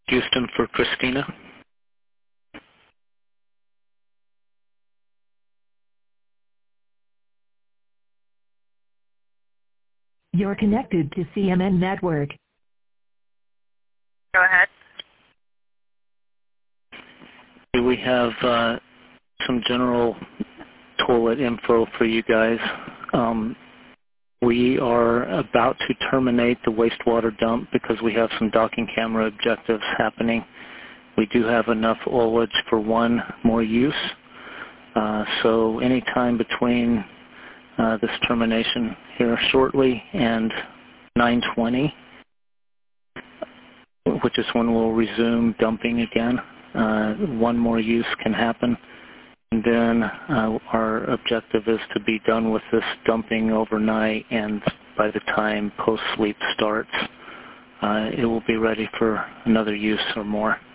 Houston for Christina. You're connected to CMN Network. Go ahead. We have some general toilet info for you guys. We are about to terminate the wastewater dump because we have some docking camera objectives happening. We do have enough oilage for one more use. So anytime between this termination here shortly and 9:20, which is when we'll resume dumping again, one more use can happen. And then our objective is to be done with this dumping overnight, and by the time post-sleep starts, it will be ready for another use or more.